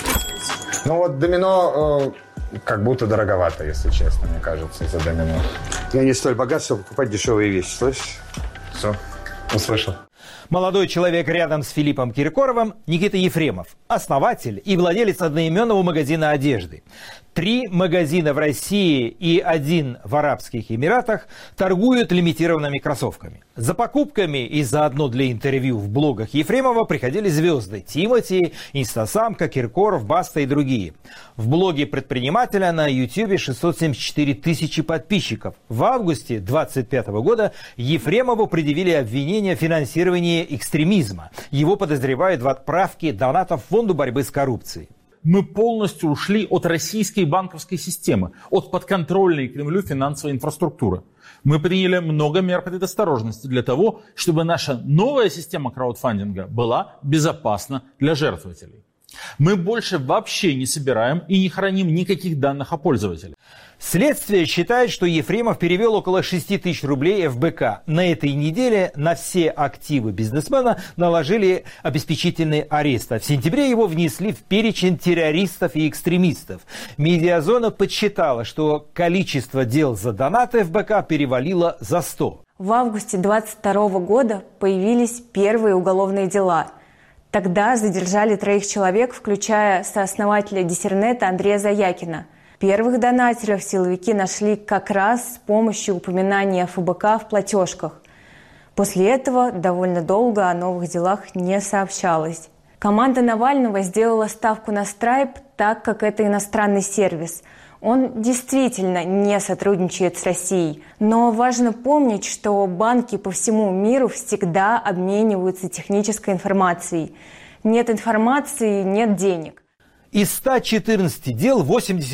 Ну вот домино как будто дороговато, если честно, мне кажется, за домино. Я не столь богат, чтобы покупать дешевые вещи, слышишь? Все, услышал. Молодой человек рядом с Филиппом Киркоровым – Никита Ефремов, основатель и владелец одноименного магазина одежды. 3 магазина в России и 1 в Арабских Эмиратах торгуют лимитированными кроссовками. За покупками и заодно для интервью в блогах Ефремова приходили звезды – Тимати, Инстасамка, Киркоров, Баста и другие. В блоге предпринимателя на YouTube 674 тысячи подписчиков. В августе 2025 года Ефремову предъявили обвинение в финансировании экстремизма. Его подозревают в отправке донатов в Фонду борьбы с коррупцией. Мы полностью ушли от российской банковской системы, от подконтрольной Кремлю финансовой инфраструктуры. Мы приняли много мер предосторожности для того, чтобы наша новая система краудфандинга была безопасна для жертвователей. Мы больше вообще не собираем и не храним никаких данных о пользователе. Следствие считает, что Ефремов перевел около 6 тысяч рублей ФБК. На этой неделе на все активы бизнесмена наложили обеспечительный арест. А в сентябре его внесли в перечень террористов и экстремистов. Медиазона подсчитала, что количество дел за донаты ФБК перевалило за 100. В августе 2022 года появились первые уголовные дела. Тогда задержали 3 человек, включая сооснователя Диссернета Андрея Заякина. Первых донатеров силовики нашли как раз с помощью упоминания ФБК в платежках. После этого довольно долго о новых делах не сообщалось. Команда Навального сделала ставку на Stripe, так как это иностранный сервис. Он действительно не сотрудничает с Россией. Но важно помнить, что банки по всему миру всегда обмениваются технической информацией. Нет информации – нет денег. Из 114 дел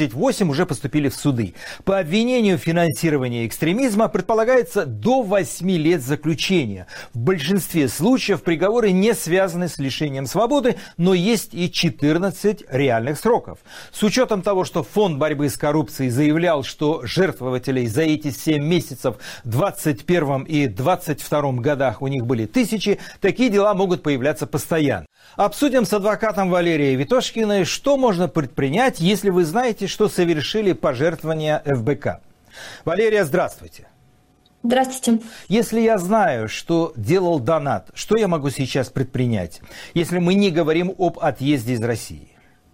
88 уже поступили в суды. По обвинению в финансировании экстремизма предполагается до 8 лет заключения. В большинстве случаев приговоры не связаны с лишением свободы, но есть и 14 реальных сроков. С учетом того, что Фонд борьбы с коррупцией заявлял, что жертвователей за эти 7 месяцев в 2021 и 2022 годах у них были 1000, такие дела могут появляться постоянно. Обсудим с адвокатом Валерией Витошкиной, что можно предпринять, если вы знаете, что совершили пожертвования ФБК. Валерия, здравствуйте. Здравствуйте. Если я знаю, что делал донат, что я могу сейчас предпринять, если мы не говорим об отъезде из России?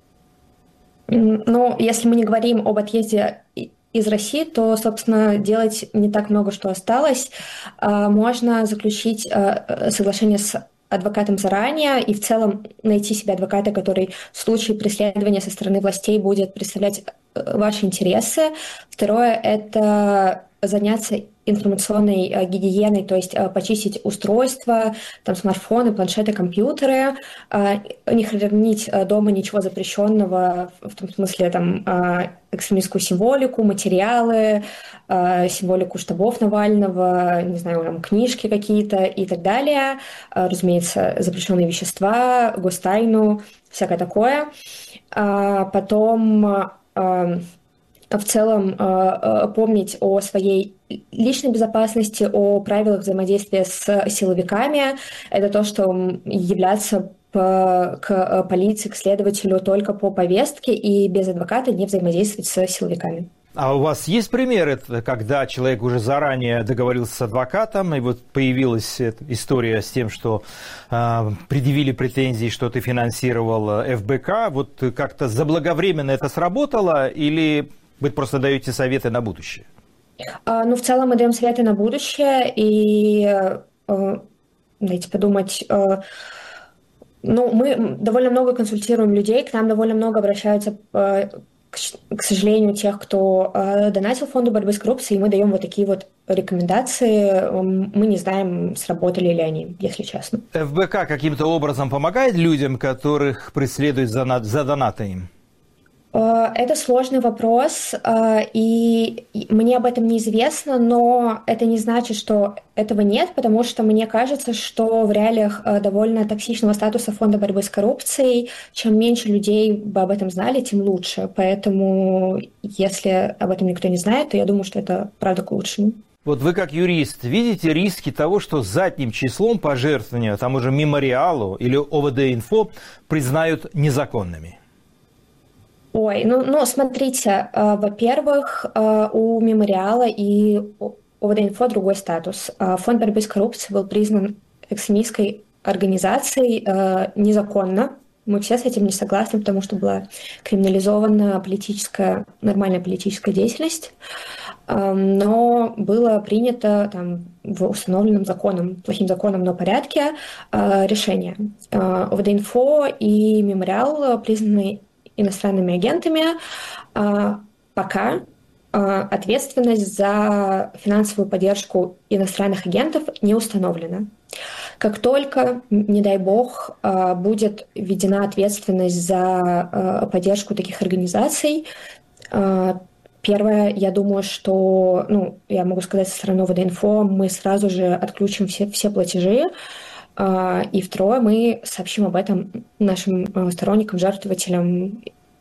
Ну, если мы не говорим об отъезде из России, то, собственно, делать не так много, что осталось. Можно заключить соглашение с адвокатом заранее и в целом найти себе адвоката, который в случае преследования со стороны властей будет представлять ваши интересы. Второе – это заняться информационной гигиеной, то есть почистить устройства, там, смартфоны, планшеты, компьютеры, не хранить дома ничего запрещенного, в том смысле там, экстремистскую символику, материалы, символику штабов Навального, не знаю, там, книжки какие-то и так далее, разумеется, запрещенные вещества, гостайну, всякое такое. Потом в целом помнить о своей личной безопасности, о правилах взаимодействия с силовиками. Это то, что являться к полиции, к следователю только по повестке и без адвоката не взаимодействовать с силовиками. А у вас есть примеры, когда человек уже заранее договорился с адвокатом, и вот появилась история с тем, что предъявили претензии, что ты финансировал ФБК, вот как-то заблаговременно это сработало, или вы просто даете советы на будущее? Ну, в целом мы даем советы на будущее, и дайте подумать. Ну, мы довольно много консультируем людей, к нам довольно много обращаются, к сожалению, тех, кто донатил Фонду борьбы с коррупцией, и мы даем вот такие вот рекомендации, мы не знаем, сработали ли они, если честно. ФБК каким-то образом помогает людям, которых преследуют за донаты им? Это сложный вопрос, и мне об этом неизвестно, но это не значит, что этого нет, потому что мне кажется, что в реалиях довольно токсичного статуса Фонда борьбы с коррупцией, чем меньше людей бы об этом знали, тем лучше. Поэтому, если об этом никто не знает, то я думаю, что это правда к лучшему. Вот вы как юрист видите риски того, что задним числом пожертвования тому же Мемориалу или ОВД-Инфо признают незаконными? Ой, ну смотрите, во-первых, у Мемориала и ОВД-Инфо другой статус. Фонд борьбы с коррупцией был признан экстремистской организацией незаконно. Мы все с этим не согласны, потому что была криминализована нормальная политическая деятельность. Но было принято в установленном законом, плохим законом, но порядке решение. ОВД-Инфо и Мемориал признаны иностранными агентами, пока ответственность за финансовую поддержку иностранных агентов не установлена. Как только, не дай бог, будет введена ответственность за поддержку таких организаций, первое, я думаю, что, я могу сказать со стороны ОВД-Инфо, мы сразу же отключим все платежи. И второе, мы сообщим об этом нашим сторонникам, жертвователям.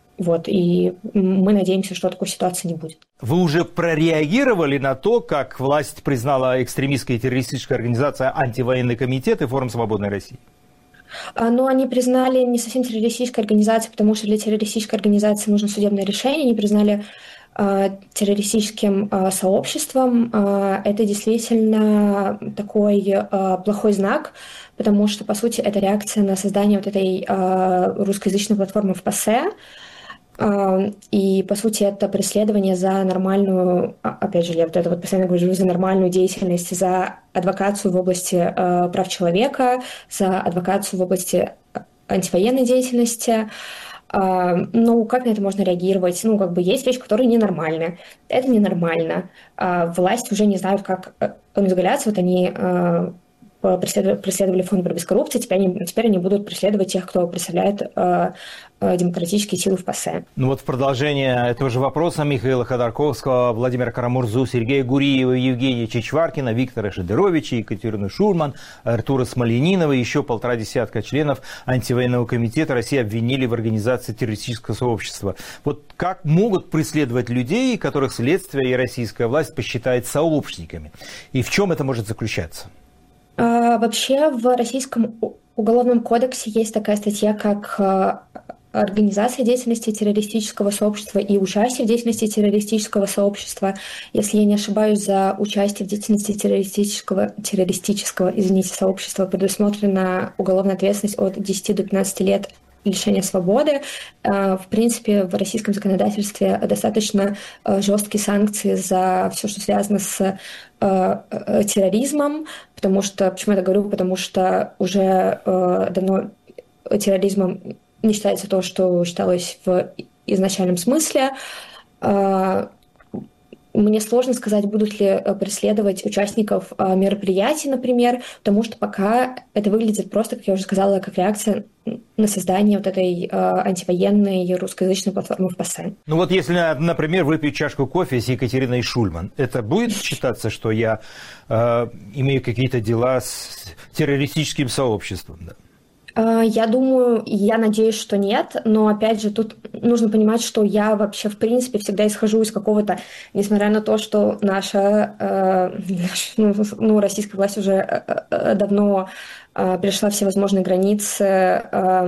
И мы надеемся, что такой ситуации не будет. Вы уже прореагировали на то, как власть признала экстремистской и террористической организацией антивоенный комитет и Форум Свободной России? Но они признали не совсем террористической организацией, потому что для террористической организации нужно судебное решение. Они признали террористическим сообществом. Это действительно такой плохой знак, потому что, по сути, это реакция на создание вот этой русскоязычной платформы в ПАСЕ. И, по сути, это преследование за нормальную, опять же, я постоянно говорю, за нормальную деятельность, за адвокацию в области прав человека, за адвокацию в области антивоенной деятельности. Как на это можно реагировать? Есть вещи, которые ненормальны. Это ненормально. Власти уже не знают, как изгаляться. Они преследовали Фонд борьбы с коррупцией, теперь они будут преследовать тех, кто представляет демократические силы в ПАСЕ. В продолжение этого же вопроса Михаила Ходорковского, Владимира Карамурзу, Сергея Гуриева, Евгения Чичваркина, Виктора Шидеровича, Екатерину Шульман, Артура Смоленинова и еще 150 членов антивоенного комитета России обвинили в организации террористического сообщества. Как могут преследовать людей, которых следствие и российская власть посчитает сообщниками? И в чем это может заключаться? Вообще в Российском уголовном кодексе есть такая статья, как организация деятельности террористического сообщества и участие в деятельности террористического сообщества. Если я не ошибаюсь, за участие в деятельности террористического сообщества предусмотрена уголовная ответственность от 10 до 15 лет лишения свободы. В принципе, в российском законодательстве достаточно жесткие санкции за все, что связано с терроризмом, потому что, почему я это говорю, потому что уже давно терроризмом не считается то, что считалось в изначальном смысле. Мне сложно сказать, будут ли преследовать участников мероприятий, например, потому что пока это выглядит просто, как я уже сказала, как реакция на создание вот этой антивоенной русскоязычной платформы в ПАСЕ. Если, например, выпью чашку кофе с Екатериной Шульман, это будет считаться, что я имею какие-то дела с террористическим сообществом? Да? Я думаю, я надеюсь, что нет, но, опять же, тут нужно понимать, что я вообще, в принципе, всегда исхожу из какого-то, несмотря на то, что наша российская власть уже давно перешла все возможные границы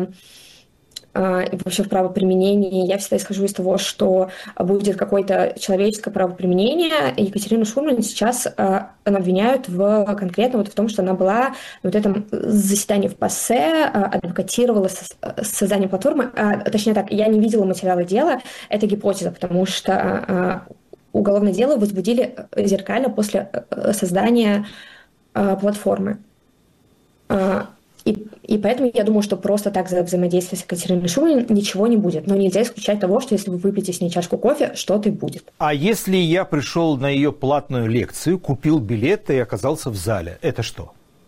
и вообще в правоприменении, я всегда исхожу из того, что будет какое-то человеческое правоприменение. Екатерину Шульман сейчас обвиняют конкретно в том, что она была на этом заседании в ПАСЕ, адвокатировала создание платформы. Точнее так, я не видела материала дела, это гипотеза, потому что уголовное дело возбудили зеркально после создания платформы. И поэтому я думаю, что просто так за взаимодействие с Екатериной Шульман ничего не будет. Но нельзя исключать того, что если вы выпьете с ней чашку кофе, что-то будет. А если я пришел на ее платную лекцию, купил билет и оказался в зале, это что?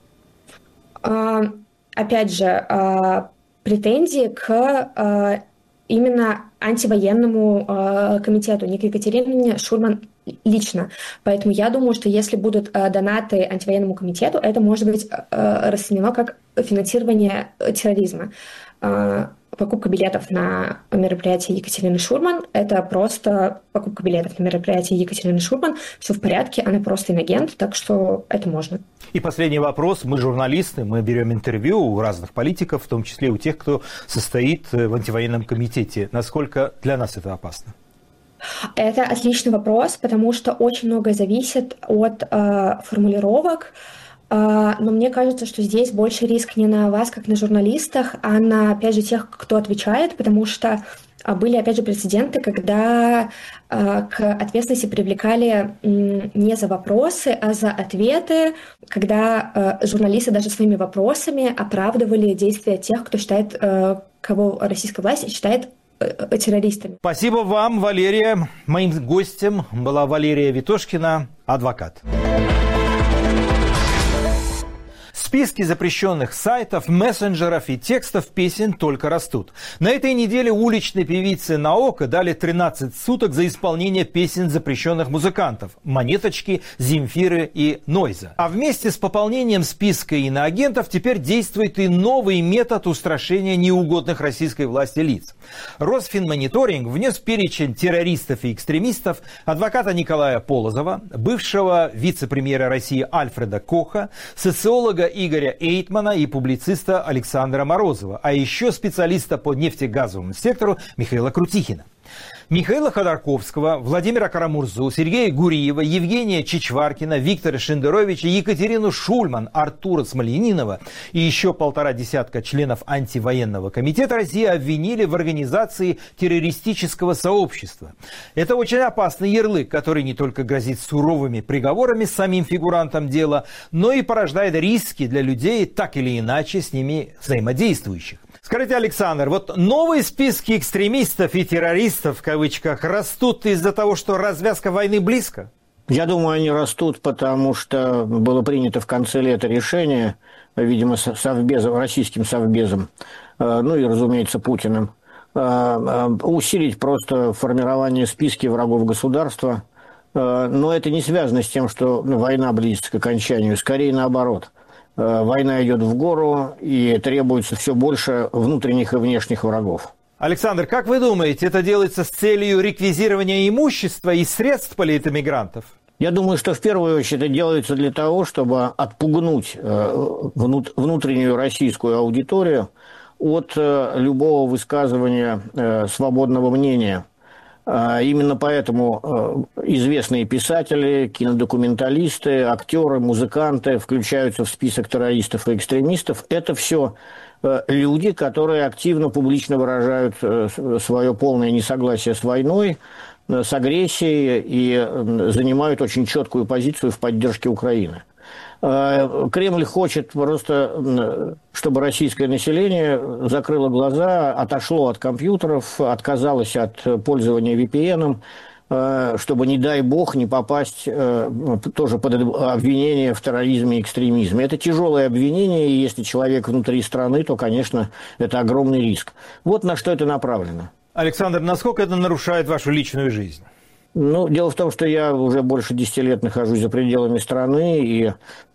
Опять же, претензии к именно антивоенному комитету, не к Екатерине Шульман лично. Поэтому я думаю, что если будут донаты антивоенному комитету, это может быть расценено как финансирование терроризма. Покупка билетов на мероприятие Екатерины Шульман – это просто покупка билетов на мероприятие Екатерины Шульман. Все в порядке, она просто инагент, так что это можно. И последний вопрос. Мы журналисты, мы берем интервью у разных политиков, в том числе у тех, кто состоит в антивоенном комитете. Насколько для нас это опасно? Это отличный вопрос, потому что очень многое зависит от формулировок. Но мне кажется, что здесь больше риск не на вас, как на журналистах, а на, опять же, тех, кто отвечает, потому что были, опять же, прецеденты, когда к ответственности привлекали не за вопросы, а за ответы, когда журналисты даже своими вопросами оправдывали действия тех, кто считает, кого российская власть считает террористами. Спасибо вам, Валерия. Моим гостем была Валерия Ветошкина, адвокат. Списки запрещенных сайтов, мессенджеров и текстов песен только растут. На этой неделе уличной певице Наока дали 13 суток за исполнение песен запрещенных музыкантов «Монеточки», «Земфиры» и «Нойза». А вместе с пополнением списка иноагентов теперь действует и новый метод устрашения неугодных российской власти лиц. Росфинмониторинг внес в перечень террористов и экстремистов адвоката Николая Полозова, бывшего вице-премьера России Альфреда Коха, социолога Игоря Эйтмана и публициста Александра Морозова, а еще специалиста по нефтегазовому сектору Михаила Крутихина. Михаила Ходорковского, Владимира Карамурзу, Сергея Гуриева, Евгения Чичваркина, Виктора Шендеровича, Екатерину Шульман, Артура Смольянинова и еще 1,5 десятка членов антивоенного комитета России обвинили в организации террористического сообщества. Это очень опасный ярлык, который не только грозит суровыми приговорами самим фигурантам дела, но и порождает риски для людей, так или иначе с ними взаимодействующих. Скажите, Александр, вот новые списки экстремистов и террористов, в кавычках, растут из-за того, что развязка войны близко? Я думаю, они растут, потому что было принято в конце лета решение, видимо, российским совбезом, ну и, разумеется, Путиным, усилить просто формирование списки врагов государства. Но это не связано с тем, что война близится к окончанию, скорее наоборот. Война идет в гору, и требуется все больше внутренних и внешних врагов. Александр, как вы думаете, это делается с целью реквизирования имущества и средств политэмигрантов? Я думаю, что в первую очередь это делается для того, чтобы отпугнуть внутреннюю российскую аудиторию от любого высказывания свободного мнения. Именно поэтому известные писатели, кинодокументалисты, актеры, музыканты включаются в список террористов и экстремистов. Это все люди, которые активно, публично выражают свое полное несогласие с войной, с агрессией и занимают очень четкую позицию в поддержке Украины. Кремль хочет просто, чтобы российское население закрыло глаза, отошло от компьютеров, отказалось от пользования VPN, чтобы, не дай бог, не попасть тоже под обвинение в терроризме и экстремизме. Это тяжелое обвинение, и если человек внутри страны, то, конечно, это огромный риск. Вот на что это направлено. Александр, насколько это нарушает вашу личную жизнь? Ну, дело в том, что я уже больше 10 лет нахожусь за пределами страны, и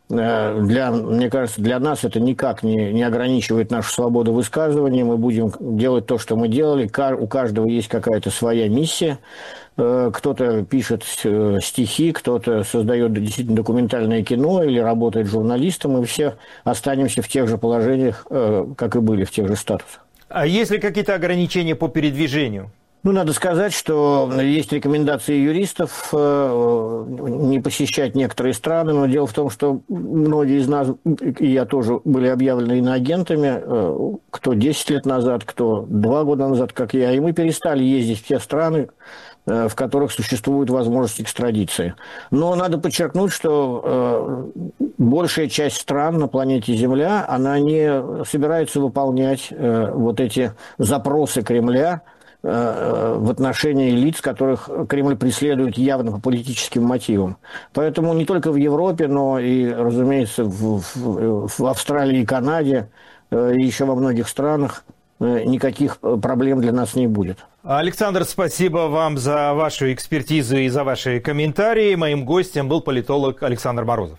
мне кажется, для нас это никак не ограничивает нашу свободу высказывания. Мы будем делать то, что мы делали. У каждого есть какая-то своя миссия. Кто-то пишет стихи, кто-то создает действительно документальное кино или работает журналистом. Мы все останемся в тех же положениях, как и были, в тех же статусах. А есть ли какие-то ограничения по передвижению? Ну, надо сказать, что есть рекомендации юристов не посещать некоторые страны, но дело в том, что многие из нас, и я тоже, были объявлены иноагентами, кто 10 лет назад, кто 2 года назад, как я, и мы перестали ездить в те страны, в которых существует возможность экстрадиции. Но надо подчеркнуть, что большая часть стран на планете Земля, она не собирается выполнять вот эти запросы Кремля в отношении лиц, которых Кремль преследует явно по политическим мотивам. Поэтому не только в Европе, но и, разумеется, в Австралии и Канаде, и еще во многих странах никаких проблем для нас не будет. Александр, спасибо вам за вашу экспертизу и за ваши комментарии. Моим гостем был политолог Александр Морозов.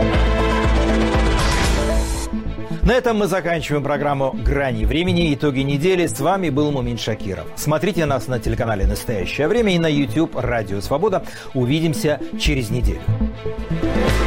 На этом мы заканчиваем программу «Грани времени. Итоги недели». С вами был Мумин Шакиров. Смотрите нас на телеканале «Настоящее время» и на YouTube «Радио Свобода». Увидимся через неделю.